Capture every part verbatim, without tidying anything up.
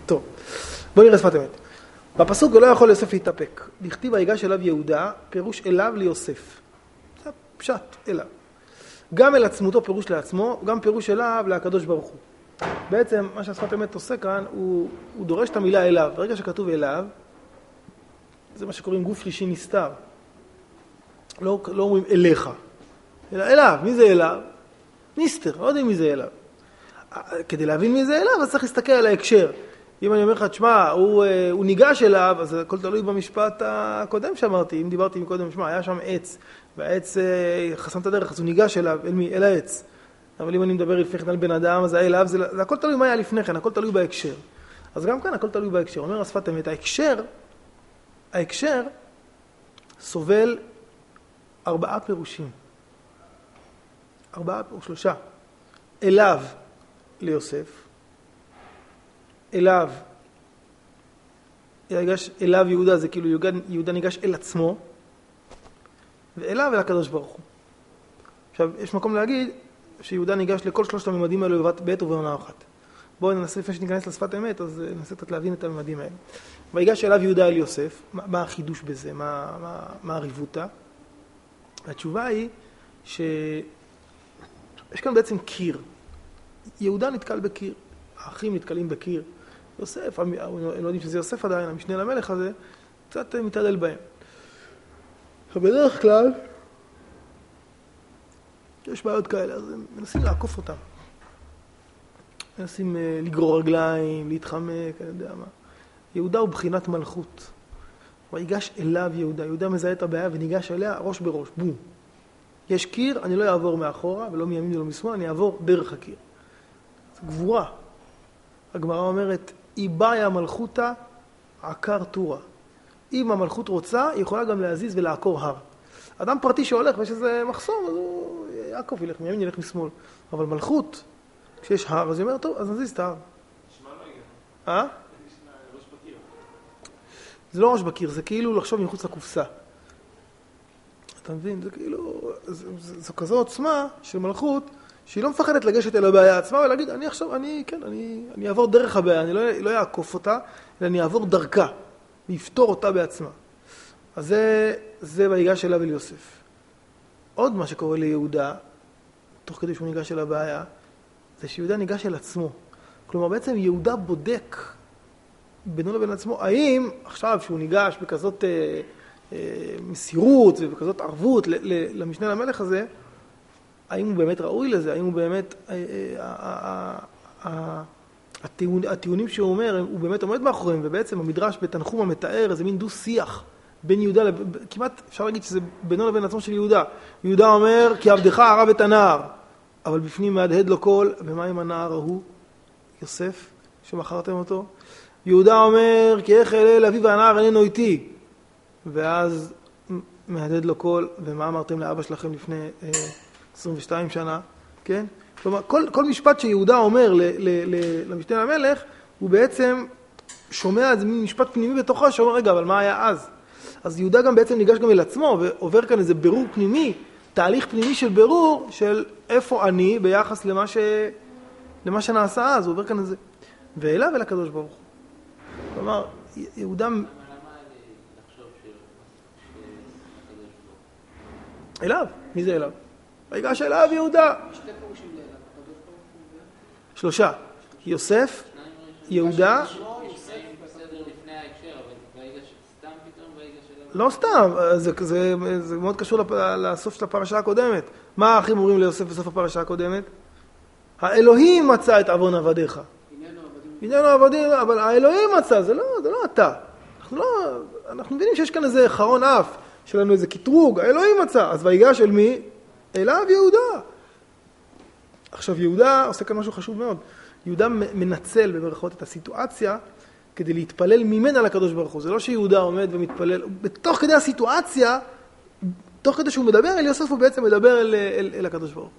טוב, בוא נראה שפת אמת. בפסוק ולא יכול יוסף להתאפק. דכתיב ויגש אליו יהודה, פירוש אליו ליוסף. זה פשט, אליו. גם אל עצמותו פירוש לעצמו, גם פירוש אליו לקדוש ברוך הוא. בעצם מה שהשפת אמת עושה כאן, הוא, הוא דורש את המילה אליו. ברגע שכתוב אליו, זה מה שקוראים גוף שלישי נסתר. לא, לא אומרים אליך, אלא אליו. מי זה אליו? נסתר, לא יודעים מי זה אליו. כדי להבין מי זה אליו, אז צריך להסתכל על ההקשר. אם אני אומר לך, תשמע, הוא, הוא ניגש אליו, אז הכל תלוי במשפט הקודם שאמרתי. אם דיברתי מקודם, תשמע, היה שם עץ, והעץ חסם את הדרך, אז הוא ניגש אליו, אל מי? אל העץ. אבל אם אני מדבר לפני כן על בן אדם, אז אליו, זה, זה הכל תלוי מה היה לפני כן, הכל תלוי בהקשר. אז גם כאן הכל תלוי בהקשר. אומר השפת אמת, ההקשר, ההקשר סובל ארבעה פירושים. ארבעה או שלושה. אליו ליוסף, אליו, ניגש, אליו יהודה, זה כאילו יהודה, יהודה ניגש אל עצמו, ואליו אל הקדוש ברוך הוא. עכשיו, יש מקום להגיד שיהודה ניגש לכל שלושת הממדים האלו בעת ובעונה אחת. בואו ננסה לפני שניכנס לשפת אמת, אז ננסה קצת להבין את הממדים האלה. ויגש אליו יהודה אל יוסף, מה, מה החידוש בזה, מה, מה, מה הריבותה? התשובה היא שיש כאן בעצם קיר. יהודה נתקל בקיר, האחים נתקלים בקיר. יוסף, הם לא יודעים שזה יוסף עדיין, המשנה למלך הזה, קצת מתעלל בהם. בדרך כלל, יש בעיות כאלה, אז הם מנסים לעקוף אותם. מנסים לגרור רגליים, להתחמק, אני יודע מה. יהודה הוא בחינת מלכות. ויגש אליו יהודה. יהודה מזהה את הבעיה וניגש אליה ראש בראש. בום. יש קיר, אני לא אעבור מאחורה, ולא מימין ולא משמאל, אני אעבור דרך הקיר. זו גבורה. הגמרא אומרת, איבאיה מלכותה עקר טורה. אם המלכות רוצה, היא יכולה גם להזיז ולעקור הר. אדם פרטי שהולך ויש איזה מחסום, אז הוא יעקוף, ילך מימין, ילך משמאל. אבל מלכות, כשיש הר, אז היא אומרת, טוב, אז נזיז את ההר. נשמע לא הגיע. אה? ראש בקיר. זה לא ראש בקיר, זה כאילו לחשוב מחוץ לקופסה. אתה מבין? זה כאילו, זו כזו עוצמה של מלכות, שהיא לא מפחדת לגשת אל הבעיה עצמה, ולהגיד, אני עכשיו, אני, כן, אני, אני אעבור דרך הבעיה, אני לא, לא אעקוף אותה, אלא אני אעבור דרכה, ויפתור אותה בעצמה. אז זה, זה ויגש אליו אל יוסף. עוד מה שקורה ליהודה, תוך כדי שהוא ניגש אל הבעיה, זה שיהודה ניגש אל עצמו. כלומר, בעצם יהודה בודק בינו לבין עצמו, האם עכשיו שהוא ניגש בכזאת אה, אה, מסירות ובכזאת ערבות ל, ל, למשנה למלך הזה, האם הוא באמת ראוי לזה? האם הוא באמת, אה, אה, אה, הטיעון, הטיעונים שהוא אומר, הוא באמת עומד מאחוריהם, ובעצם המדרש בתנחום המתאר איזה מין דו שיח בין יהודה, כמעט אפשר להגיד שזה בינו לבין עצמו של יהודה. יהודה אומר, כי עבדך ערב את הנער, אבל בפנים מהדהד לו קול, ומה עם הנער ההוא? יוסף, שמכרתם אותו. יהודה אומר, כי איך אלה אביו והנער איננו איתי. ואז מהדהד לו קול, ומה אמרתם לאבא שלכם לפני אה, עשרים ושתיים שנה? כן? כלומר, כל, כל משפט שיהודה אומר ל, ל, ל, למשנה למלך, הוא בעצם שומע איזה מין משפט פנימי בתוכו, שאומר, רגע, אבל מה היה אז? אז יהודה גם בעצם ניגש גם אל עצמו, ועובר כאן איזה בירור פנימי, תהליך פנימי של בירור, של איפה אני ביחס למה, ש... למה שנעשה אז, הוא עובר כאן איזה... ואליו אל הקדוש ברוך הוא. כלומר, יהודה... למה לחשוב של... אליו, מי זה אליו? ויגש אליו יהודה. שתי פירושים לאליו, הקדוש ברוך הוא. שלושה. יוסף, יהודה... לא סתם, זה, זה, זה מאוד קשור לסוף של הפרשה הקודמת. מה האחים אומרים ליוסף בסוף הפרשה הקודמת? האלוהים מצא את עוון עבדיך. עניינו עבדים, אבל האלוהים מצא, זה לא, זה לא אתה. אנחנו לא, אנחנו מבינים שיש כאן איזה חרון אף, שלנו איזה קטרוג, האלוהים מצא. אז ויגש אל מי? אליו יהודה. עכשיו יהודה עושה כאן משהו חשוב מאוד. יהודה מנצל במרכאות את הסיטואציה, כדי להתפלל ממנה לקדוש ברוך הוא. זה לא שיהודה עומד ומתפלל, בתוך כדי הסיטואציה, תוך כדי שהוא מדבר אל יוסף, הוא בעצם מדבר אל, אל, אל הקדוש ברוך הוא.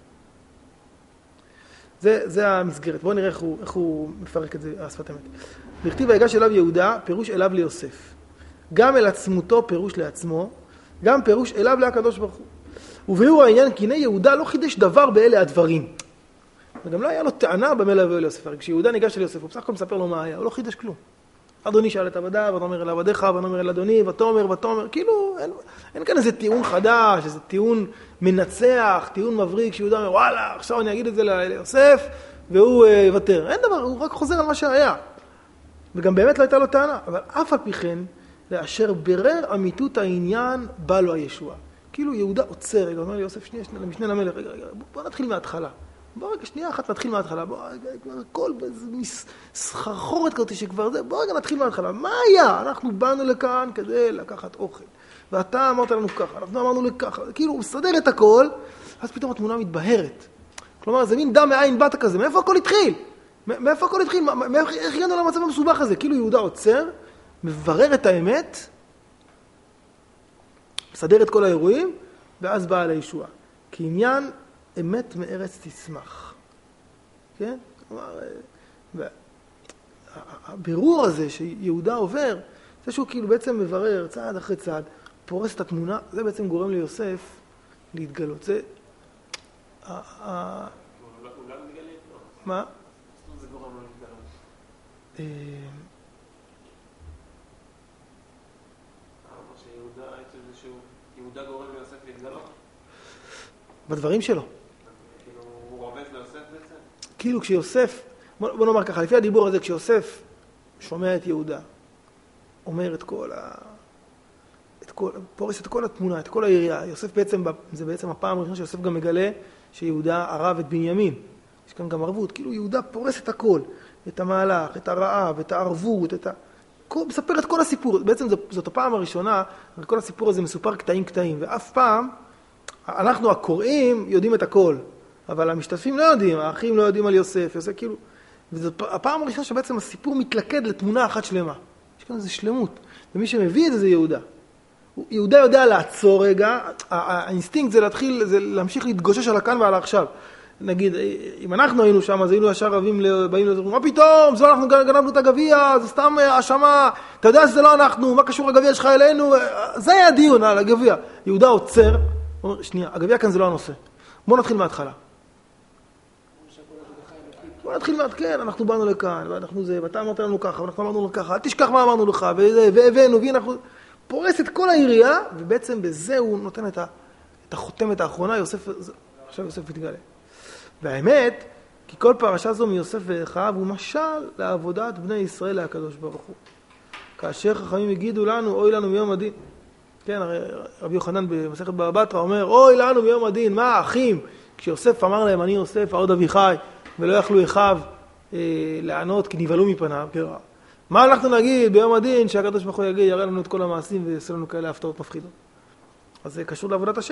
זה, זה המסגרת. בואו נראה איך הוא, איך הוא מפרק את זה, השפת אמת. דכתיב ויגש אליו יהודה, פירוש אליו ליוסף. גם אל עצמותו, פירוש לעצמו, גם פירוש אליו לקדוש ברוך הוא. וביאור העניין, כי הנה יהודה לא חידש דבר באלה הדברים. וגם לא היה לו טענה במה להביא ליוסף. הרי כשיהודה ניגש אל יוסף, הוא בסך הכל מספר לו מה היה, הוא לא חידש כלום. אדוני שאל את עבדיו, ותאמר אל עבדיך, ותאמר אל אדוני, ותאמר, ותאמר, כאילו, אין, אין כאן איזה טיעון חדש, איזה טיעון מנצח, טיעון מבריק, שיהודה אומר, וואלה, עכשיו אני אגיד את זה ליוסף, והוא יוותר. אין דבר, הוא רק חוזר על מה שהיה. וגם באמת לא הייתה לו טענה, אבל אף על פי כן, לאשר ברר אמיתות העניין, בא לו הישועה. כאילו יהודה עוצר, רגע, אומר לי יוסף, שנייה, שנייה, למשנה למלך, רגע, רגע, בוא נתחיל מההתחלה. בוא רגע, שנייה אחת נתחיל מההתחלה. בוא רגע, כל סחרחורת כזאת שכבר זה, בוא רגע נתחיל מההתחלה. מה היה? אנחנו באנו לכאן כדי לקחת אוכל. ואתה אמרת לנו ככה, אנחנו אמרנו לככה. כאילו, הוא מסדר את הכל, אז פתאום התמונה מתבהרת. כלומר, זה מין דם מעין באת כזה. מאיפה הכל התחיל? מאיפה הכל התחיל? איך הגענו למצב המסובך הזה? כאילו יהודה עוצר, מברר את האמת, מסדר את כל האירועים, ואז באה על הישועה. כי עניין אמת מארץ תשמח. כן? כלומר, הבירור הזה שיהודה עובר, זה שהוא כאילו בעצם מברר צעד אחרי צעד, פורס את התמונה, זה בעצם גורם ליוסף להתגלות. זה... הוא לא מתגלה? מה? זה גורם לו להתגלות. שיהודה, איזשהו... יהודה גורם ליוסף להתגלות? בדברים שלו. כאילו, הוא רובץ ליוסף בעצם? כאילו כשיוסף, בוא, בוא נאמר ככה, לפי הדיבור הזה, כשיוסף שומע את יהודה, אומר את כל ה... את כל, פורס את כל התמונה, את כל היריעה. יוסף בעצם, זה בעצם הפעם הראשונה שיוסף גם מגלה שיהודה ערב את בנימין. יש כאן גם ערבות, כאילו יהודה פורס את הכל, את המהלך, את הרעב, את הערבות, את ה... כל, מספר את כל הסיפור. בעצם זאת, זאת הפעם הראשונה, כל הסיפור הזה מסופר קטעים קטעים, ואף פעם אנחנו הקוראים יודעים את הכל, אבל המשתתפים לא יודעים, האחים לא יודעים על יוסף, יוסף כאילו, וזאת הפעם הראשונה שבעצם הסיפור מתלכד לתמונה אחת שלמה. יש כאן איזו שלמות, ומי שמביא את זה זה יהודה. יהודה יודע לעצור רגע, האינסטינקט זה להתחיל, זה להמשיך להתגושש על הכאן ועל העכשיו. נגיד, אם אנחנו היינו שם, אז היינו ישר רבים, באים לזה, מה פתאום, זה לא אנחנו גנבנו את הגביע, זה סתם האשמה, אתה יודע שזה לא אנחנו, מה קשור הגביע שלך אלינו, זה היה הדיון על הגביע. יהודה עוצר, אומר, שנייה, הגביע כאן זה לא הנושא. בוא נתחיל מההתחלה. בוא נתחיל מההתחלה, כן, אנחנו באנו לכאן, ואנחנו זה, ואתה אמרת לנו ככה, ואנחנו אמרנו לנו ככה, אל תשכח מה אמרנו לך, והבאנו, ואנחנו... פורס את כל העירייה, ובעצם בזה הוא נותן את, ה, את החותמת האחרונה, יוסף, עכשיו יוסף מתגלה. והאמת, כי כל פרשה זו מיוסף ואחיו, הוא משל לעבודת בני ישראל להקדוש ברוך הוא. כאשר חכמים יגידו לנו, אוי לנו מיום הדין. כן, רבי יוחנן במסכת בבא בתרא אומר, אוי לנו מיום הדין, מה אחים? כשיוסף אמר להם, אני יוסף, העוד אביחי, ולא יכלו אחיו אה, לענות, כי נבהלו מפניו, כן, מה אנחנו נגיד ביום הדין שהקדוש ברוך הוא יגיד, יראה לנו את כל המעשים ויעשה לנו כאלה הפתעות מפחידות. אז זה קשור לעבודת השם.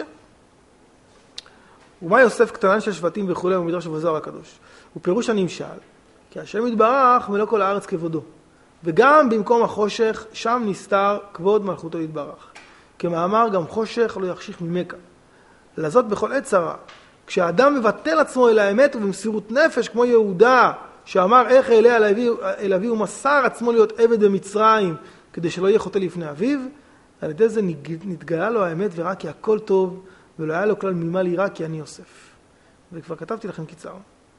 ומה יוסף קטנן של שבטים וכו' במדרש ובזוהר הקדוש? הוא פירוש הנמשל, כי השם יתברך מלוא כל הארץ כבודו, וגם במקום החושך שם נסתר כבוד מלכותו יתברך. כמאמר גם חושך לא יחשיך ממכה. לזאת בכל עת צרה. כשאדם מבטל עצמו אל האמת ובמסירות נפש כמו יהודה, שאמר איך אלה אל אביו מסר עצמו להיות עבד במצרים כדי שלא יהיה חוטא לפני אביו, על ידי זה נתגלה לו האמת וראה כי הכל טוב ולא היה לו כלל ממה ליראה כי אני יוסף. וכבר כתבתי לכם קיצר.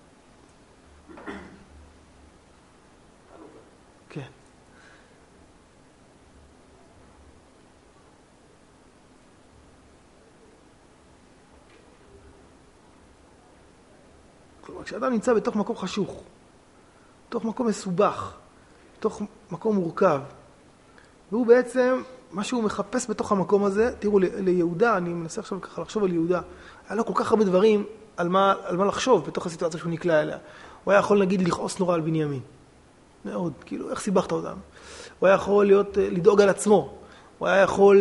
כן. כלומר, כשאדם נמצא בתוך מקום חשוך, בתוך מקום מסובך, בתוך מקום מורכב. והוא בעצם, מה שהוא מחפש בתוך המקום הזה, תראו, ליהודה, אני מנסה עכשיו ככה לחשוב על יהודה, היה לו כל כך הרבה דברים על מה, על מה לחשוב בתוך הסיטואציה שהוא נקלע אליה. הוא היה יכול, נגיד, לכעוס נורא על בנימין. מאוד, כאילו, איך סיבכת אותם? הוא היה יכול להיות, לדאוג על עצמו. הוא היה יכול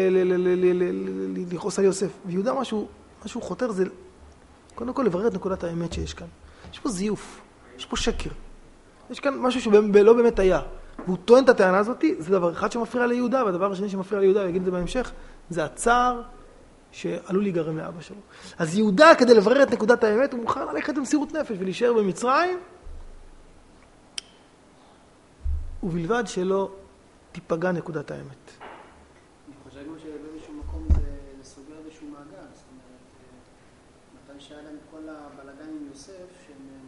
לכעוס על יוסף. ויהודה, משהו, משהו חותר זה, קודם כל, לברר את נקודת האמת שיש כאן. יש פה זיוף, יש פה שקר. יש כאן משהו שלא באמת היה. והוא טוען את הטענה הזאת, זה דבר אחד שמפריע ליהודה, והדבר השני שמפריע ליהודה, ויגיד את זה בהמשך, זה הצער שעלול להיגרם לאבא שלו. אז יהודה, כדי לברר את נקודת האמת, הוא מוכן ללכת במסירות נפש ולהישאר במצרים, ובלבד שלא תיפגע נקודת האמת. אני חושב גם שבאיזשהו מקום זה, זה סוגר איזשהו מעגל. זאת אומרת, מתי שהיה להם כל הבלגן עם יוסף, שהם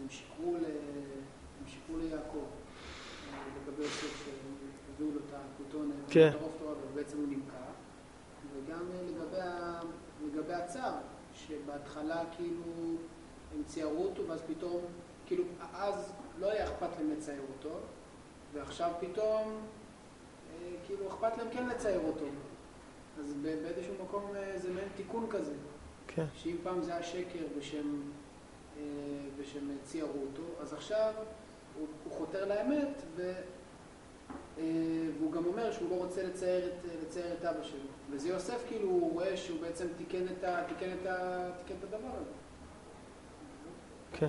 הם שיקרו, ל... הם שיקרו ליעקב, לגבי יוסף שהביאו לו את הכותון, כן. את הרוב תורה, ובעצם הוא נמכר. וגם לגבי, ה... לגבי הצער, שבהתחלה כאילו הם ציירו אותו, ואז פתאום, כאילו אז לא היה אכפת להם לצייר אותו, ועכשיו פתאום, כאילו אכפת להם כן לצייר אותו. אז באיזשהו מקום זה מעין תיקון כזה. כן. שאם פעם זה היה שקר בשם, בשם ציירו אותו, אז עכשיו הוא, הוא חותר לאמת, ו, והוא גם אומר שהוא לא רוצה לצייר את, לצייר את אבא שלו. וזה יוסף כאילו הוא רואה שהוא בעצם תיקן את, ה, תיקן את, ה, תיקן את הדבר הזה. כן.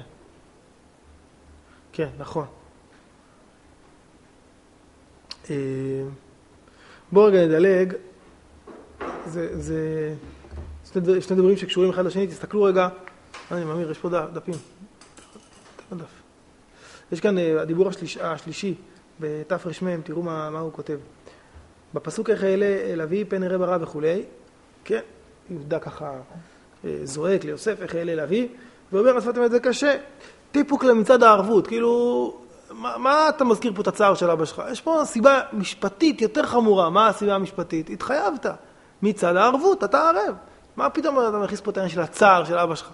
כן, נכון. בואו רגע נדלג. זה, זה, שני, דבר, שני דברים שקשורים אחד לשני, תסתכלו רגע. אני מאמיר, יש פה דפים. דף. יש כאן הדיבור השליש, השלישי, בתף רשמם, תראו מה, מה הוא כותב. בפסוק איך אלה אל אבי פן יראה ברע וכולי, כן, יהודה ככה זועק ליוסף, איך אלה אל אבי, ואומר, עשיתם את זה קשה. טיפוק למצד הערבות, כאילו, מה, מה אתה מזכיר פה את הצער של אבא שלך? יש פה סיבה משפטית יותר חמורה. מה הסיבה המשפטית? התחייבת. מצד הערבות, אתה ערב. מה פתאום אתה מכניס פה את העניין של הצער של אבא שלך?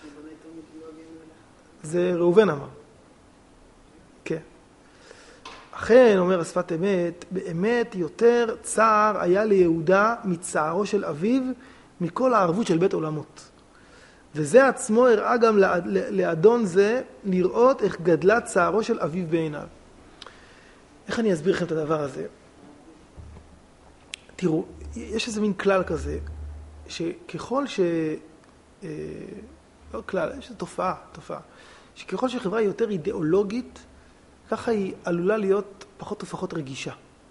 זה ראובן אמר. כן. אכן, אומר השפת אמת, באמת יותר צער היה ליהודה מצערו של אביו, מכל הערבות של בית עולמות. וזה עצמו הראה גם לאדון זה לראות איך גדלה צערו של אביו בעיניו. איך אני אסביר לכם את הדבר הזה? תראו, יש איזה מין כלל כזה, שככל ש... אה, לא כלל, יש איזו תופעה, תופעה, שככל שחברה היא יותר אידיאולוגית, ככה היא עלולה להיות פחות ופחות רגישה.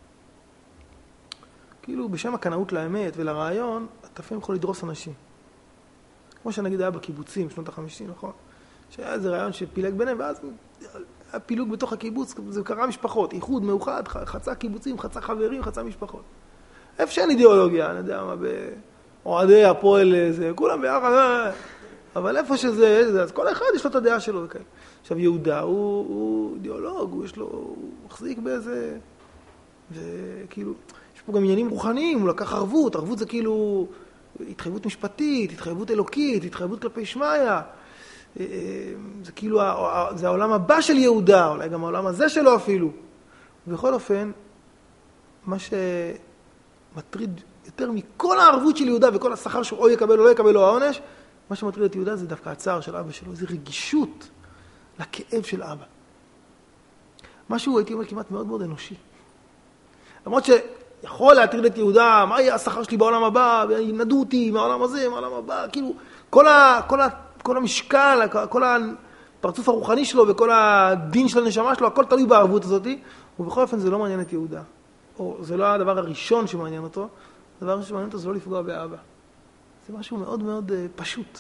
כאילו בשם הקנאות לאמת ולרעיון, אתה לפעמים יכול לדרוס אנשים. כמו שנגיד היה בקיבוצים, שנות החמישים, נכון? שהיה איזה רעיון שפילג ביניהם, ואז היה פילוג בתוך הקיבוץ, זה קרה משפחות, איחוד, מאוחד, חצה קיבוצים, חצה חברים, חצה משפחות. איפה שאין אידיאולוגיה, אני יודע מה, באוהדי הפועל, זה, כולם ביחד, אבל איפה שזה, זה, אז כל אחד יש לו את הדעה שלו וכאלה. עכשיו, יהודה הוא, הוא אידיאולוג, הוא יש לו, הוא מחזיק באיזה, וכאילו, יש פה גם עניינים רוחניים, הוא לקח ערבות, ערבות זה כאילו התחייבות משפטית, התחייבות אלוקית, התחייבות כלפי שמיה, זה כאילו, זה העולם הבא של יהודה, אולי גם העולם הזה שלו אפילו. ובכל אופן, מה שמטריד יותר מכל הערבות של יהודה וכל השכר שהוא או יקבל או לא יקבל לו העונש, מה שמטריד את יהודה זה דווקא הצער של אבא שלו, זה רגישות לכאב של אבא. משהו, הייתי אומר, כמעט מאוד מאוד אנושי. למרות שיכול להטריד את יהודה, מה יהיה השכר שלי בעולם הבא, ינדו אותי מהעולם הזה, מהעולם הבא, כאילו, כל, ה, כל, ה, כל המשקל, כל הפרצוף הרוחני שלו וכל הדין של הנשמה שלו, הכל תלוי בערבות הזאת, ובכל אופן זה לא מעניין את יהודה. או זה לא הדבר הראשון שמעניין אותו, הדבר הראשון שמעניין אותו זה לא לפגוע באבא. זה משהו מאוד מאוד uh, פשוט.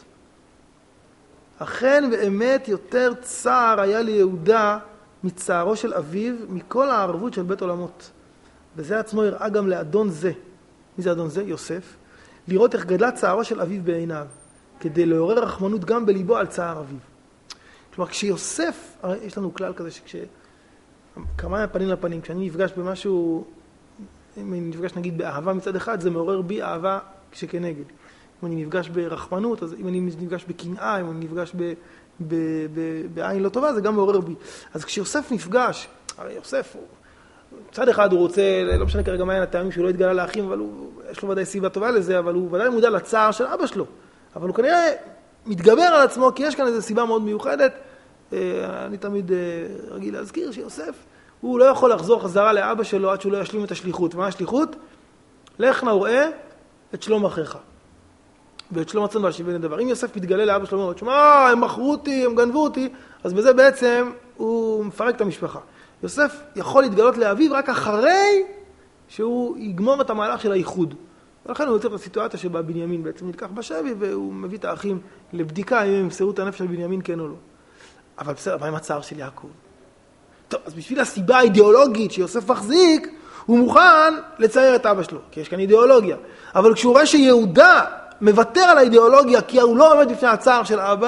אכן באמת יותר צער היה ליהודה מצערו של אביו, מכל הערבות של בית עולמות. וזה עצמו הראה גם לאדון זה. מי זה אדון זה? יוסף. לראות איך גדלה צערו של אביו בעיניו, כדי לעורר רחמנות גם בליבו על צער אביו. כלומר, כשיוסף, יש לנו כלל כזה שכש... כמה פנים לפנים, כשאני נפגש במשהו, אם אני נפגש נגיד באהבה מצד אחד, זה מעורר בי אהבה שכנגד. אם אני נפגש ברחמנות, אז אם אני נפגש בקנאה, אם אני נפגש ב, ב, ב, בעין לא טובה, זה גם מעורר בי. אז כשיוסף נפגש, הרי יוסף, הוא, מצד אחד הוא רוצה, לא משנה כרגע מה היה הטעמים שהוא לא התגלה לאחים, אבל הוא, יש לו ודאי סיבה טובה לזה, אבל הוא ודאי מודע לצער של אבא שלו. אבל הוא כנראה מתגבר על עצמו, כי יש כאן איזו סיבה מאוד מיוחדת. אני תמיד רגיל להזכיר שיוסף, הוא לא יכול לחזור חזרה לאבא שלו עד שהוא לא ישלים את השליחות. ומה השליחות? לך נא וראה את שלום אחיך. ואת שלום עצמם והשיבני דבר. אם יוסף מתגלה לאבא שלו, אומר, שמע, הם מכרו אותי, הם גנבו אותי, אז בזה בעצם הוא מפרק את המשפחה. יוסף יכול להתגלות לאביו רק אחרי שהוא יגמור את המהלך של הייחוד. ולכן הוא יוצר את הסיטואציה שבה בנימין בעצם נלקח בשבי, והוא מביא את האחים לבדיקה אם הם ימסרו את הנפש של בנימין כן או לא. אבל בסדר, מה עם הצער של יעקב? טוב, אז בשביל הסיבה האידיאולוגית שיוסף מחזיק, הוא מוכן לצייר את אבא שלו, כי יש כאן אידיאולוגיה. אבל כשהוא רואה שיהודה מוותר על האידיאולוגיה, כי הוא לא עומד בפני הצער של אבא,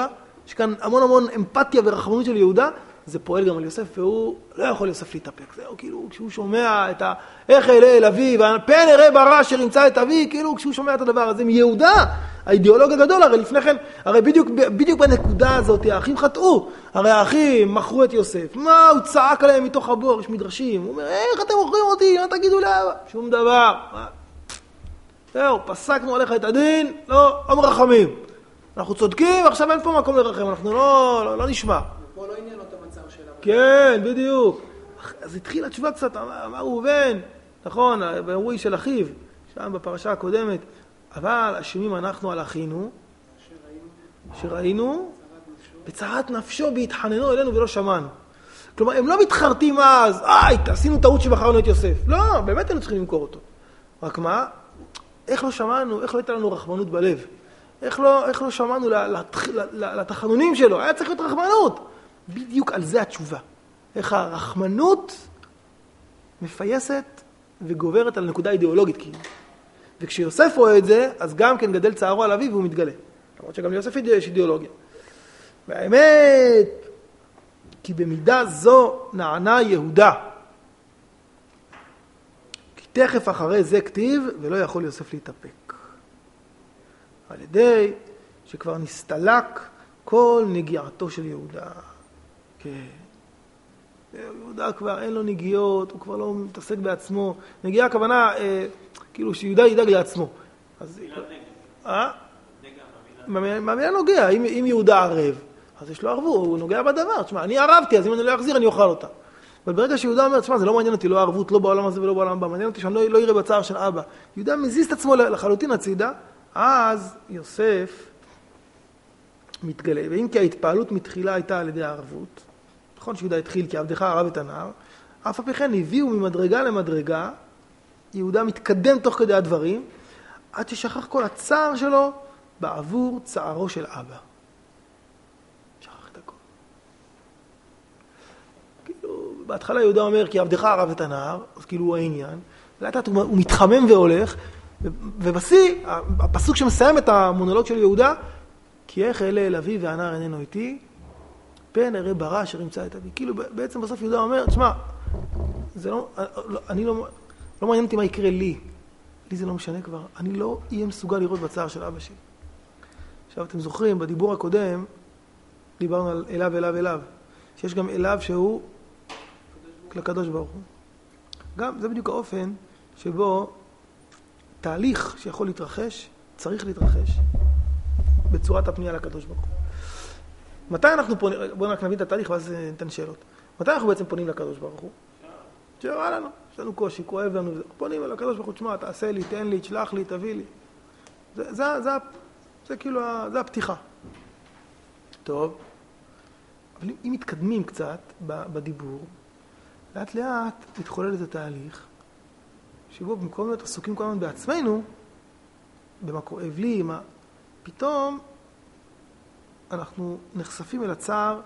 יש כאן המון המון אמפתיה ורחמנות של יהודה, זה פועל גם על יוסף, והוא לא יכול יוסף להתאפק. זהו, כאילו, כשהוא שומע את ה... איך אלה אל אבי, והפן אראה ברע אשר ימצא את אבי, כאילו, כשהוא שומע את הדבר הזה, מיהודה, האידיאולוג הגדול, הרי לפני כן, הרי בדיוק, בדיוק בנקודה הזאת, האחים חטאו, הרי האחים מכרו את יוסף, מה, הוא צעק עליהם מתוך הבור, יש מדרשים, הוא אומר, איך אתם מוכרים אותי, מה תגידו לאבא? שום דבר. זהו, פסקנו עליך את הדין, לא, לא מרחמים. אנחנו צודקים, עכשיו אין פה מקום לרחם, אנחנו לא, לא, לא נשמע. ופה לא עניין אותו מצב שלה. כן, בדיוק. אז התחילה התשובה קצת, אמר ראובן, נכון, באירועי של אחיו, שם בפרשה הקודמת, אבל אשמים אנחנו על אחינו, שראינו, בצרת נפשו בהתחננו אלינו ולא שמענו. כלומר, הם לא מתחרטים אז, איי, עשינו טעות שבחרנו את יוסף. לא, באמת היינו צריכים למכור אותו. רק מה? איך לא שמענו, איך לא הייתה לנו רחמנות בלב? איך לא, איך לא שמענו לתחנונים שלו? היה צריך להיות רחמנות. בדיוק על זה התשובה. איך הרחמנות מפייסת וגוברת על נקודה אידיאולוגית כאילו. וכשיוסף רואה את זה, אז גם כן גדל צערו על אביו והוא מתגלה. למרות שגם ליוסף יש אידיאולוגיה. והאמת, כי במידה זו נענה יהודה. כי תכף אחרי זה כתיב, ולא יכול יוסף להתאפק. על ידי שכבר נסתלק כל נגיעתו של יהודה. כן. יהודה כבר אין לו נגיעות, הוא כבר לא מתעסק בעצמו. נגיעה הכוונה, אה, כאילו שיהודה ידאג לעצמו. אז... אה? מהמילה נוגע. אם, אם יהודה ערב, אז יש לו ערבו, הוא נוגע בדבר. תשמע, אני ערבתי, אז אם אני לא אחזיר, אני אוכל אותה. אבל ברגע שיהודה אומר, תשמע, זה לא מעניין אותי, לא ערבות, לא בעולם הזה ולא בעולם הבא. מעניין אותי שאני לא, לא יראה בצער של אבא. יהודה מזיז את עצמו לחלוטין הצידה, אז יוסף מתגלה. ואם כי ההתפעלות מתחילה הייתה על ידי הערבות, נכון שיהודה התחיל כי עבדך ערב את הנער, אף על פי כן הביאו ממדרגה למדרגה, יהודה מתקדם תוך כדי הדברים, עד ששכח כל הצער שלו בעבור צערו של אבא. שכח את הכל. כאילו, בהתחלה יהודה אומר כי עבדך ערב את הנער, אז כאילו הוא העניין, ולאט הוא, הוא מתחמם והולך, ובשיא, הפסוק שמסיים את המונולוג של יהודה, כי איך אלה אל אבי והנער איננו איתי, פן אראה ברע אשר ימצא את אבי. כאילו בעצם בסוף יהודה אומר, תשמע, זה לא, אני לא, לא מעניין אותי מה יקרה לי. לי זה לא משנה כבר. אני לא אהיה מסוגל לראות בצער של אבא שלי. עכשיו אתם זוכרים, בדיבור הקודם, דיברנו על אליו, אליו, אליו. שיש גם אליו שהוא לקדוש ברוך הוא. גם זה בדיוק האופן שבו תהליך שיכול להתרחש, צריך להתרחש בצורת הפנייה לקדוש ברוך הוא. מתי אנחנו פונים, בואו רק נבין את התהליך ואז ניתן שאלות. מתי אנחנו בעצם פונים לקדוש ברוך הוא? שרע לנו, יש לנו קושי, כואב לנו, פונים לקדוש ברוך הוא, תשמע, תעשה לי, תן לי, תשלח לי, תביא לי. זה, זה, זה, זה כאילו, זה הפתיחה. טוב, אבל אם מתקדמים קצת בדיבור, לאט לאט מתחולל את התהליך, שבו במקום להיות עסוקים כל הזמן בעצמנו, במה כואב לי, מה, פתאום אנחנו נחשפים אל הצער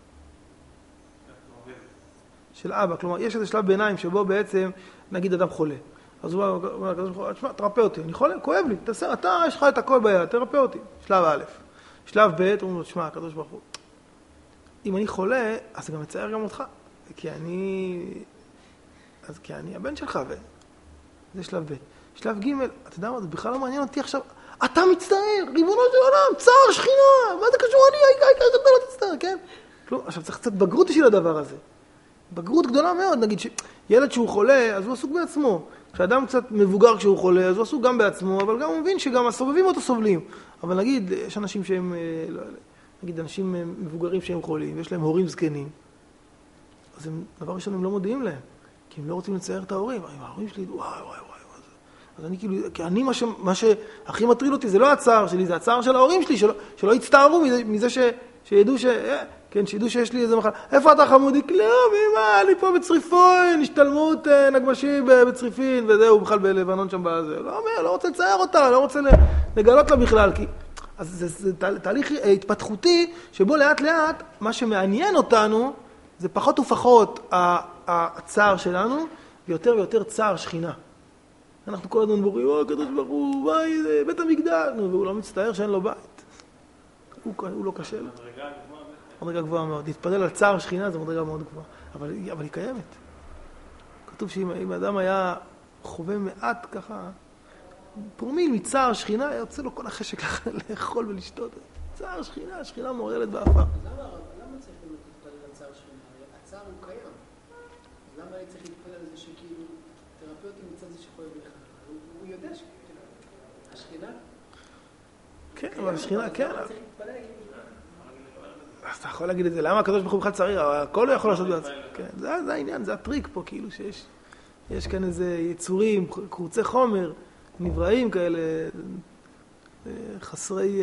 של אבא. כלומר, יש איזה שלב ביניים שבו בעצם, נגיד אדם חולה. אז הוא אומר לקדוש ברוך הוא, תשמע, תרפא אותי, אני חולה, כואב לי, תעשה, אתה, יש לך את הכל ביד, תרפא אותי. שלב א'. שלב ב', הוא אומר, תשמע, הקדוש ברוך הוא, אם אני חולה, אז גם מצער גם אותך. כי אני, אז כי אני הבן שלך, וזה שלב ב'. שלב ג', אתה יודע מה, זה בכלל לא מעניין אותי עכשיו, אתה מצטער, ריבונו של עולם, צער, שכינה, מה זה קשור אני, איי, איי, אתה לא תצטער, כן? כלומר, עכשיו צריך קצת בגרות בשביל הדבר הזה. בגרות גדולה מאוד, נגיד שילד שהוא חולה, אז הוא עסוק בעצמו. כשאדם קצת מבוגר כשהוא חולה, אז הוא עסוק גם בעצמו, אבל גם הוא מבין שגם הסובבים אותו סובלים. אבל נגיד, יש אנשים שהם, נגיד, אנשים מבוגרים שהם חולים, ויש להם הורים זקנים, אז הם, דבר ראשון, הם לא מודיעים להם, כי הם לא רוצים לצייר את ההורים. ההורים שלי, וואי, וואי, וואי. אז אני כאילו, כי אני, מה, ש, מה שהכי מטריד אותי, זה לא הצער שלי, זה הצער של ההורים שלי, שלא, שלא יצטערו מזה, מזה ש, שידעו ש, כן, שידעו שיש לי איזה מחלה. איפה אתה חמודי? לא, אמא, אני פה בצריפין, השתלמות נגמשי בצריפין, וזהו, בכלל בלבנון שם בזה. לא אומר, לא רוצה לצייר אותה, לא רוצה לגלות לה בכלל, כי... אז זה, זה תהליך התפתחותי, שבו לאט לאט, מה שמעניין אותנו, זה פחות ופחות הצער שלנו, ויותר ויותר צער שכינה. אנחנו כל הזמן בורים, או, הקדוש ברוך הוא, בית המקדש, והוא לא מצטער שאין לו בית. הוא, הוא לא קשה לו. מדרגה גבוהה. מדרגה גבוהה מאוד. להתפלל על צער שכינה זו מדרגה מאוד גבוהה. אבל, אבל היא קיימת. כתוב שאם האדם היה חווה מעט ככה, פרומיל מצער שכינה, היה יוצא לו כל החשק לאכול ולשתות. צער שכינה, השכינה מעוררת באפה. אז למה, למה צריך להתפלל על צער שכינה? הצער הוא קיים. אז למה אני צריך להתפלל על זה שכאילו, תרפא אותי מצד זה שכואב לך? הוא, הוא יודע שהשכינה? כן, אבל השכינה, כן. למה צריך להתפלל? אז אתה יכול להגיד את זה, למה הקדוש ברוך הוא בכלל צריך? הכל הוא יכול לעשות בעצמו. כן, זה, זה העניין, זה הטריק פה, כאילו שיש יש כאן איזה יצורים, קורצי חומר, נבראים כאלה, חסרי,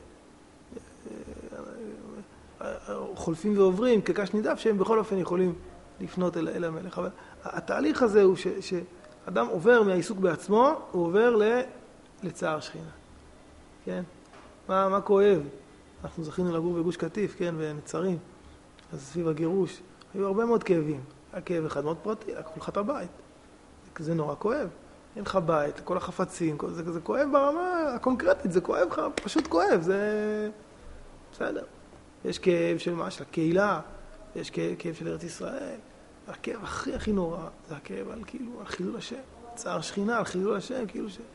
חולפים ועוברים, כקש נידף, שהם בכל אופן יכולים לפנות אל, אל המלך. אבל התהליך הזה הוא ש, שאדם עובר מהעיסוק בעצמו, הוא עובר לצער שכינה. כן? מה, מה כואב? אנחנו זכינו לגור בגוש קטיף, כן, בנצרים, אז סביב הגירוש, היו הרבה מאוד כאבים. היה כאב אחד מאוד פרטי, לקחו לך את הבית. זה נורא כואב. אין לך בית, כל החפצים, כל זה, זה כואב ברמה הקונקרטית, זה כואב לך, פשוט כואב, זה בסדר. יש כאב של מה? של הקהילה, יש כאב, כאב של ארץ ישראל. הכאב הכי הכי נורא, זה הכאב על כאילו, על חילול השם. צער שכינה, על חילול השם, כאילו ש...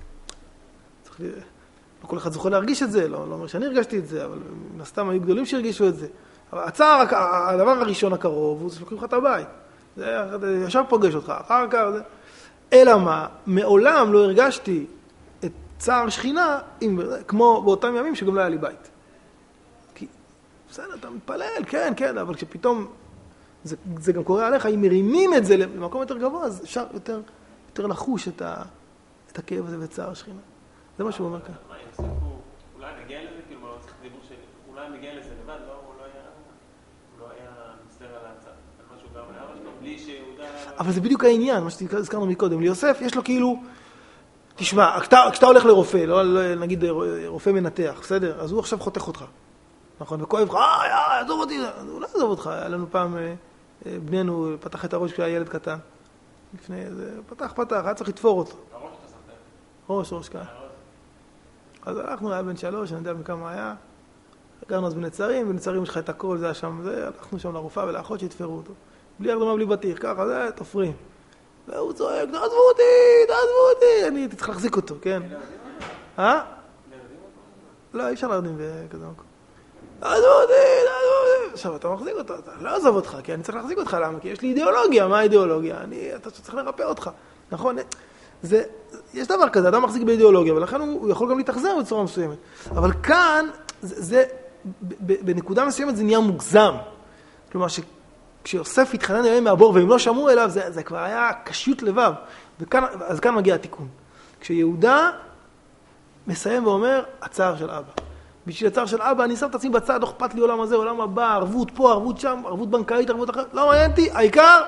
צריך ל... לא כל אחד זוכה להרגיש את זה, לא, לא אומר שאני הרגשתי את זה, אבל נסתם היו גדולים שהרגישו את זה. אבל הצער, הדבר הראשון הקרוב, הוא שלוקחים לך את הבית. זה ישר פוגש אותך, אחר כך זה... אלא מה, מעולם לא הרגשתי את צער שכינה, עם, כמו באותם ימים שגם לא היה לי בית. כי, בסדר, אתה מתפלל, כן, כן, אבל כשפתאום, זה, זה גם קורה עליך, אם מרימים את זה למקום יותר גבוה, אז אפשר יותר, יותר לחוש את, ה, את הכאב הזה וצער שכינה. זה מה שהוא אומר כאן. מה, יוסף הוא, אולי נגיע לזה, כאילו, לא צריך דיבור שלי, אולי נגיע לזה לבד, לא, הוא לא היה, הוא לא היה מסתר על הצד, על משהו גם לאבא שלו, בלי שיהודה... אבל זה בדיוק העניין, מה שהזכרנו מקודם. ליוסף יש לו כאילו, תשמע, כשאתה, כשאתה הולך לרופא, לא נגיד רופא מנתח, בסדר? אז הוא עכשיו חותך אותך. נכון? וכואב לך, אה, אה, עזוב אותי, הוא לא עזוב אותך. היה לנו פעם, בנינו פתח את הראש כשהיה ילד קטן. לפני זה, פתח, פתח, היה צריך לתפור אותו. הראש אתה שמת. ראש, ראש כאן. אז הלכנו, היה בן שלוש, אני יודע מכמה היה. גרנו אז בנצרים, בנצרים יש לך את הכל, זה היה שם, זה, הלכנו שם לרופאה ולאחות שהתפרו אותו. בלי הרדמה, בלי בטיח, ככה, זה, תופרים. והוא צועק, תעזבו אותי, תעזבו אותי. אני הייתי צריך להחזיק אותו, כן? אה? לא, אי אפשר להרדים בכזה מקום. תעזבו אותי, תעזבו אותי. עכשיו, אתה מחזיק אותו, אתה לא עזוב אותך, כי אני צריך להחזיק אותך, למה? כי יש לי אידיאולוגיה, מה האידיאולוגיה? אני, אתה צריך לרפא אותך, נכון? זה, יש דבר כזה, אדם מחזיק באידיאולוגיה, ולכן הוא, הוא יכול גם להתאכזר בצורה מסוימת. אבל כאן, זה, זה בנקודה מסוימת זה נהיה מוגזם. כלומר, ש... כשיוסף התחנן אליהם מהבור והם לא שמעו אליו, זה, זה כבר היה קשיות לבב. וכאן, אז כאן מגיע התיקון. כשיהודה מסיים ואומר, הצער של אבא. בשביל הצער של אבא, אני שם את עצמי בצד, לא אכפת לי עולם הזה, עולם הבא, ערבות פה, ערבות שם, ערבות בנקאית, ערבות אחרת. לא מעניין אותי, העיקר,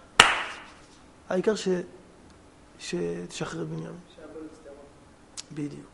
העיקר ש... שתשחרר בנימין. בדיוק.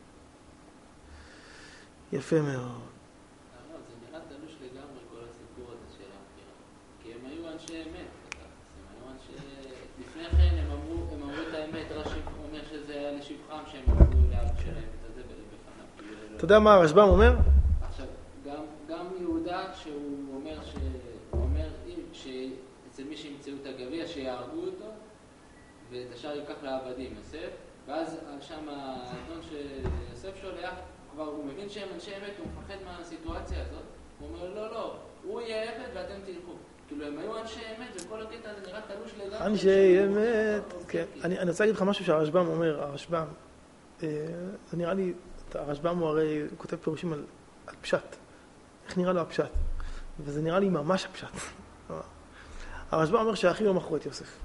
יפה מאוד. זה נראה תלוש לגמרי כל הסיפור הזה של הבחירה. כי הם היו אנשי אמת, הם היו אנשי... לפני כן הם אמרו, הם אמרו את האמת, רש"י אומר שזה היה לשבחם שהם אמרו לאבא שלהם את זה בפניו. אתה יודע מה הרשב"ם אומר? עכשיו, גם, גם יהודה שהוא אומר ש... הוא אומר שאצל מי שימצאו את הגביע שיהרגו אותו ואת השאר ייקח לעבדים, יוסף, ואז שם האדון שיוסף שולח, כבר הוא מבין שהם אנשי אמת, הוא מפחד מהסיטואציה הזאת. הוא אומר, לא, לא, הוא יהיה עבד ואתם תלכו. כאילו, הם היו אנשי אמת, וכל הקטע הזה נראה תלוש לגמרי. אנשי אמת, כן. אני, אני רוצה להגיד לך משהו שהרשב"ם אומר, הרשב"ם, אה, זה נראה לי, הרשב"ם הוא הרי כותב פירושים על, על פשט. איך נראה לו הפשט? וזה נראה לי ממש הפשט. הרשב"ם אומר שהאחים לא מכרו את יוסף.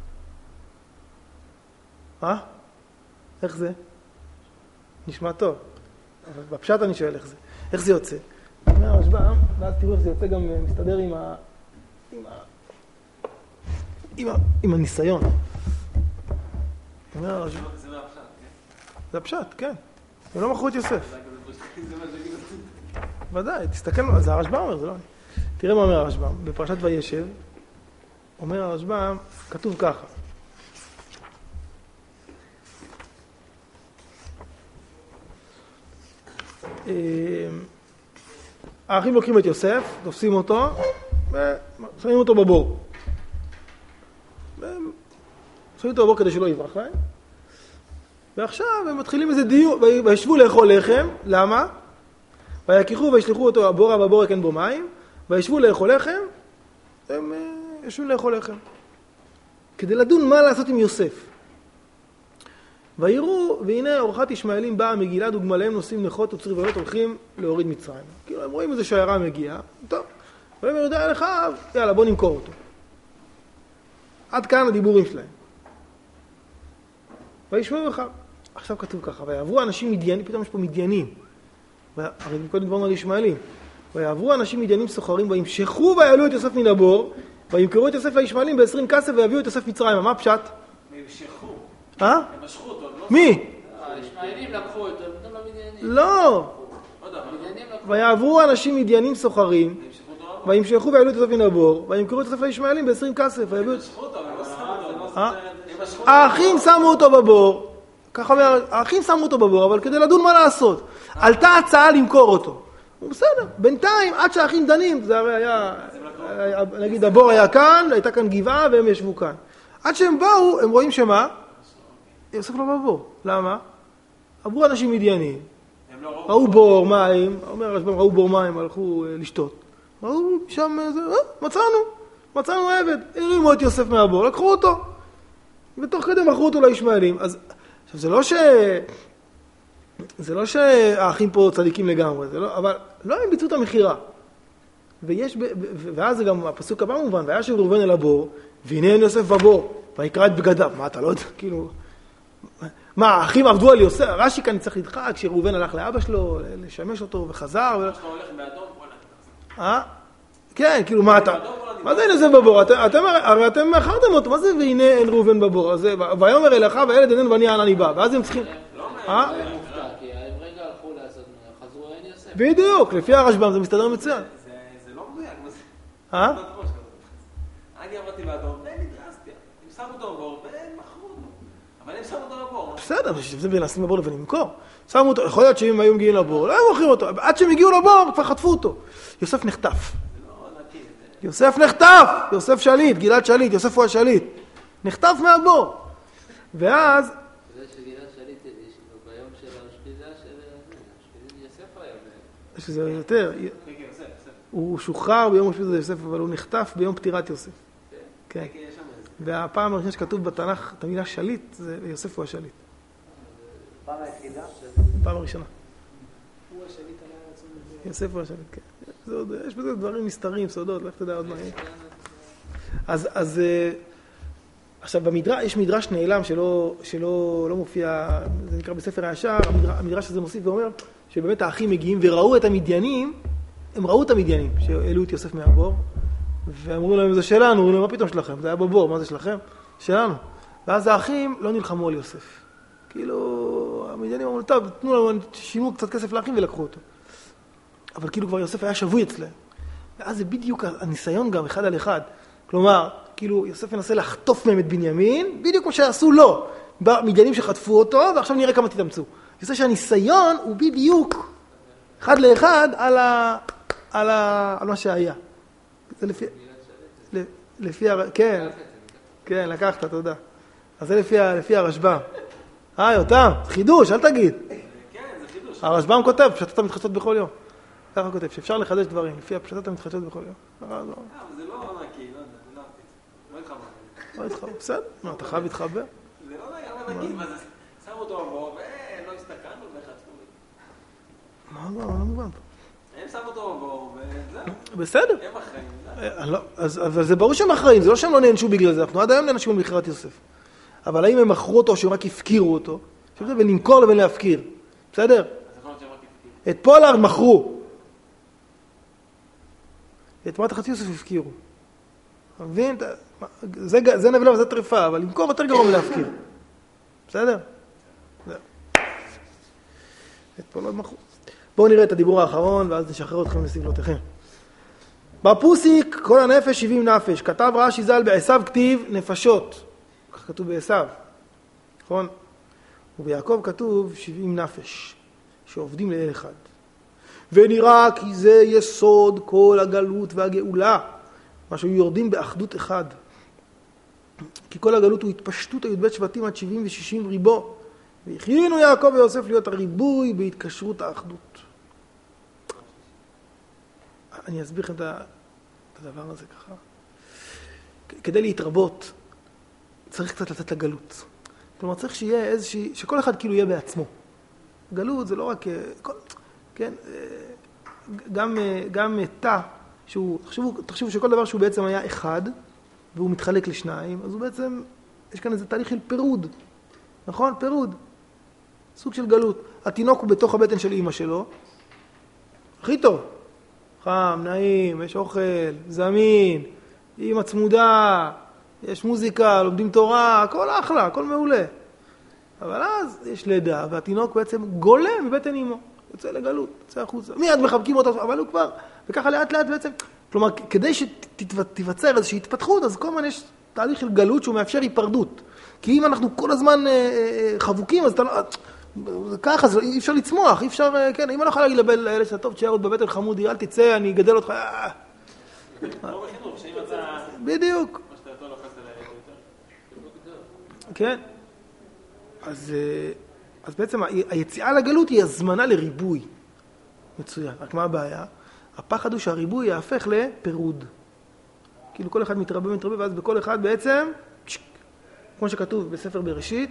אה? איך זה? נשמע טוב. אבל בפשט אני שואל איך זה. איך זה יוצא? אומר הרשב"ם, ואז תראו איך זה יוצא גם מסתדר עם ה... עם ה... עם, ה... עם הניסיון. אומר הרשב"ם... זה לא הפשט, כן? זה הפשט, כן. הם לא מכרו את יוסף. זה מה שגיד אותי. ודאי, תסתכל, זה הרשב"ם אומר, זה לא אני. תראה מה אומר הרשב"ם. בפרשת וישב, אומר הרשב"ם, כתוב ככה. האחים לוקחים את יוסף, תופסים אותו, ושמים אותו בבור. שמים אותו בבור כדי שלא יברח להם. ועכשיו הם מתחילים איזה דיון, וישבו לאכול לחם, למה? ויקחו וישלחו אותו הבורה והבורק אין בו מים, וישבו לאכול לחם, הם ישבו לאכול לחם. כדי לדון מה לעשות עם יוסף. ויראו, והנה אורחת ישמעאלים באה מגלעד וגמליהם נושאים נכות וצריבונות הולכים להוריד מצרים. כאילו הם רואים איזה שיירה מגיעה, טוב, והם יודע לך, יאללה בוא נמכור אותו. עד כאן הדיבורים שלהם. וישמעו לך. עכשיו כתוב ככה, ויעברו אנשים מדיינים, פתאום יש פה מדיינים. הרי קודם דברנו על ישמעאלים. ויעברו אנשים מדיינים סוחרים וימשכו ויעלו את יוסף מן הבור, וימכרו את יוסף לישמעאלים בעשרים כסף ויביאו את יוסף מצרים. מה פשט? המשכו. אה? הם משכו אותו. מי? הישמעאלים לקחו אותו, נתנו למדיינים. לא. ויעברו אנשים מדיינים סוחרים, וימשכו ויעלו את יוסף מן הבור, וימכרו את יוסף לישמעאלים בעשרים כסף ויביאו את... האחים שמו אותו בבור. ככה אומר, האחים שמו אותו בבור, אבל כדי לדון מה לעשות. עלתה הצעה למכור אותו. הוא בסדר, בינתיים, עד שהאחים דנים, זה הרי היה, נגיד, הבור היה כאן, הייתה כאן גבעה, והם ישבו כאן. עד שהם באו, הם רואים שמה? יוסף לא בבור. למה? עברו אנשים מדיינים. ראו בור מים, אומר הרשב"ם, ראו בור מים, הלכו לשתות. ראו שם, מצאנו, מצאנו עבד. הרימו את יוסף מהבור, לקחו אותו. ותוך כדי מכרו אותו לישמעאלים. אז עכשיו, זה לא ש... זה לא שהאחים פה צדיקים לגמרי, זה לא... אבל לא הם ביצעו את המחירה. ויש... ב... ואז זה גם הפסוק הבא מובן, וישב ראובן אל הבור, והנה יוסף בבור, ויקרא את בגדיו. מה, אתה לא יודע? כאילו... מה, האחים עבדו על יוסף? רש"י כאן צריך לדחק, כשראובן הלך לאבא שלו, לשמש אותו, וחזר. ו... שאתה הולך באדום, בוא אה? כן, כאילו, מה אתה... מה זה הנה זה בבור? אתם, הרי אתם מאחרתם אותו, מה זה והנה אין ראובן בבור? אז ויאמר אל אחיו הילד איננו ואני אני בא. ואז הם צריכים... אה? כי הם רגע הלכו לעשות, חזרו אין יוסף. בדיוק, לפי הרשב"ם זה מסתדר מצוין. זה לא מדויק, מה זה? אה? אני עברתי באדום, והם נדרסתי. הם שמו אותו בבור והם מכרו אותו. אבל הם שמו אותו בבור. בסדר, זה בין לשים בבור לבין למכור. שמו אותו, יכול להיות שאם היו מגיעים לבור, לא הם מוכרים אותו. עד שהם הגיעו לבור, כבר חטפו אותו. יוסף נחטף. יוסף נחטף! יוסף שליט, גלעד שליט, יוסף הוא השליט. נחטף מהבור. ואז... זה שגלעד שליט, ביום של השפיזה של... השפיזה יוסף היה... שזה יותר... הוא שוחרר ביום השפיזה יוסף, אבל הוא נחטף ביום פטירת יוסף. כן. והפעם הראשונה שכתוב בתנ"ך, את המילה שליט, זה יוסף הוא השליט. פעם היחידה? פעם הראשונה. הוא השליט על הרצון הזה. יוסף הוא השליט, כן. זה עוד, יש בזה דברים מסתרים, סודות, לך תדע עוד מה. אז, אז, עכשיו במדרש, יש מדרש נעלם שלא, שלא, לא מופיע, זה נקרא בספר הישר, המדרש, המדרש הזה מוסיף ואומר, שבאמת האחים מגיעים וראו את המדיינים, הם ראו את המדיינים, שהעלו את יוסף מהבור, ואמרו להם, זה שלנו, אמרו להם, מה פתאום שלכם? זה היה בבור, מה זה שלכם? שלנו. ואז האחים לא נלחמו על יוסף. כאילו, המדיינים אמרו, טוב, תנו לנו, שינו קצת כסף לאחים ולקחו אותו. אבל כאילו כבר יוסף היה שבוי אצלם. ואז זה בדיוק הניסיון גם, אחד על אחד. כלומר, כאילו יוסף ינסה לחטוף מהם את בנימין, בדיוק כמו שעשו לו, במדיינים שחטפו אותו, ועכשיו נראה כמה תתאמצו. יוצא שהניסיון הוא בדיוק אחד לאחד על, ה, על, ה, על מה שהיה. זה לפי... לפי הר... כן, כן, לקחת, תודה. אז זה לפי, לפי הרשב"ם. אה, יותם, חידוש, אל תגיד. כן, זה חידוש. הרשב"ם כותב, פשטות המתחדשות בכל יום. ככה כותב, שאפשר לחדש דברים, לפי הפשטות המתחדשות בכל יום. אה, אבל זה לא נקי, לא יודע, לא אהבתי. לא התחבר. לא התחבר, בסדר. מה, אתה חייב להתחבר? זה לא נקי, מה זה? שמו אותו בבור, ולא הסתכלנו וחצפו לי. מה, לא, לא מובן. הם שמו אותו בבור, וזהו. בסדר. הם אחראים. אבל זה ברור שהם אחראים, זה לא שהם לא נענשו בגלל זה, אנחנו עד היום נענשו במכירת יוסף. אבל האם הם מכרו אותו או שהם רק הפקירו אותו? שזה בין למכור לבין להפקיר. בסדר? את פולארד מכרו. את תמורת החצי יוסף הפקירו. מבין? זה, זה נבלה וזה טריפה, אבל למכור יותר גרוע מלהפקיר. בסדר? זהו. את פולארד מכרו. בואו נראה את הדיבור האחרון, ואז נשחרר אתכם לסבלותיכם. בפוסיק, כל הנפש שבעים נפש. כתב רש"י ז"ל בעשיו כתיב נפשות. כך כתוב בעשיו. נכון? וביעקב כתוב שבעים נפש, שעובדים לאל אחד. ונראה כי זה יסוד כל הגלות והגאולה, מה שהיו יורדים באחדות אחד. כי כל הגלות הוא התפשטות הי"ב שבטים עד שבעים ושישים ריבו, והכינו יעקב ויוסף להיות הריבוי בהתקשרות האחדות. אני אסביר לכם את הדבר הזה ככה. כדי להתרבות, צריך קצת לצאת לגלות. כלומר, צריך שיהיה איזושהי, שכל אחד כאילו יהיה בעצמו. גלות זה לא רק, כל, כן, גם, גם תא, שהוא, תחשבו, תחשבו שכל דבר שהוא בעצם היה אחד, והוא מתחלק לשניים, אז הוא בעצם, יש כאן איזה תהליך של פירוד. נכון? פירוד. סוג של גלות. התינוק הוא בתוך הבטן של אמא שלו. הכי טוב. חם, נעים, יש אוכל, זמין, אמא צמודה, יש מוזיקה, לומדים תורה, הכל אחלה, הכל מעולה. אבל אז יש לידה, והתינוק בעצם גולה מבטן אמא. יוצא לגלות, יוצא החוצה. מיד מחבקים אותו, אבל הוא כבר, וככה לאט לאט בעצם. כלומר, כדי שתיווצר איזושהי התפתחות, אז כל הזמן יש תהליך של גלות שהוא מאפשר היפרדות. כי אם אנחנו כל הזמן חבוקים, אז אתה לא... ככה, אז אי אפשר לצמוח, אי אפשר, כן, אם אני לא יכול להגיד לילד שאתה טוב, תשאר עוד בבטן חמודי, אל תצא, אני אגדל אותך. לא בחינוך, שאם אתה... בדיוק. מה שאתה יותר לוחס אליי יותר. כן. אז, אז בעצם היציאה לגלות היא הזמנה לריבוי. מצוין. רק מה הבעיה? הפחד הוא שהריבוי יהפך לפירוד. כאילו כל אחד מתרבה ומתרבה, ואז בכל אחד בעצם, כמו שכתוב בספר בראשית,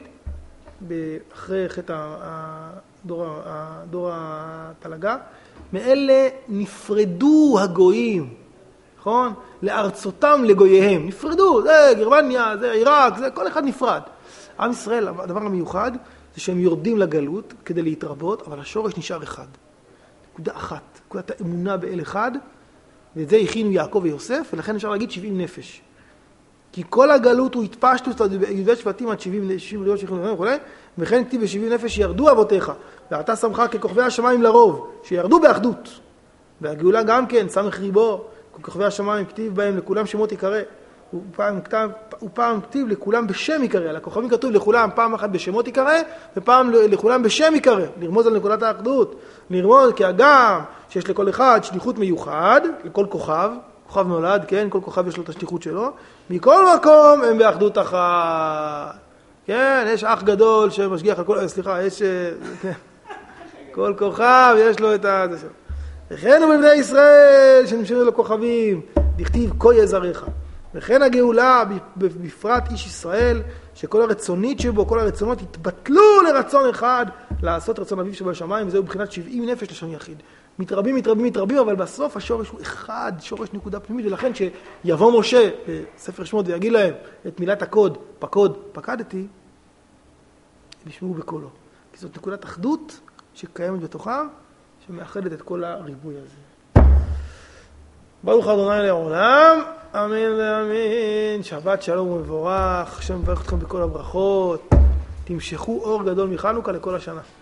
אחרי חטא הדור, הדור הפלגה, מאלה נפרדו הגויים, נכון? לארצותם לגוייהם. נפרדו, זה גרמניה, זה עיראק, זה כל אחד נפרד. עם ישראל, הדבר המיוחד, זה שהם יורדים לגלות כדי להתרבות, אבל השורש נשאר אחד. נקודה אחת, נקודת האמונה באל אחד, ואת זה הכינו יעקב ויוסף, ולכן אפשר להגיד שבעים נפש. כי כל הגלות הוא התפשטות, י"ב שבטים עד שבעים לילות שכנו וכו', וכן כתיב בשבעים נפש ירדו אבותיך, ואתה שמך ככוכבי השמיים לרוב, שירדו באחדות. והגאולה גם כן, סמך ריבו, ככוכבי השמיים כתיב בהם לכולם שמות יקרא. ופעם כתב, ופעם כתיב לכולם בשם יקרא, לכוכבים כתוב לכולם פעם אחת בשמות יקרא, ופעם לכולם בשם יקרא, לרמוז על נקודת האחדות, לרמוז כי הגם שיש לכל אחד שליחות מיוחד, לכל כוכב, כוכב נולד, כן, כל כוכב יש לו את השליחות שלו, מכל מקום הם באחדות אחת. כן, יש אח גדול שמשגיח על כל, סליחה, יש, כן, כל כוכב יש לו את ה... וכן הוא בבני ישראל שנמשרו לו כוכבים, דכתיב כה יזרעך. וכן הגאולה, בפרט איש ישראל, שכל הרצונית שבו, כל הרצונות התבטלו לרצון אחד, לעשות רצון אביו שבשמיים, וזהו בחינת שבעים נפש לשון יחיד. מתרבים, מתרבים, מתרבים, אבל בסוף השורש הוא אחד, שורש נקודה פנימית, ולכן שיבוא משה בספר שמות ויגיד להם את מילת הקוד, פקוד, פקדתי, הם ישמעו בקולו. כי זאת נקודת אחדות שקיימת בתוכם, שמאחדת את כל הריבוי הזה. ברוך ה' לעולם, אמן ואמן. שבת שלום ומבורך, השם מברך אתכם בכל הברכות. תמשכו אור גדול מחנוכה לכל השנה.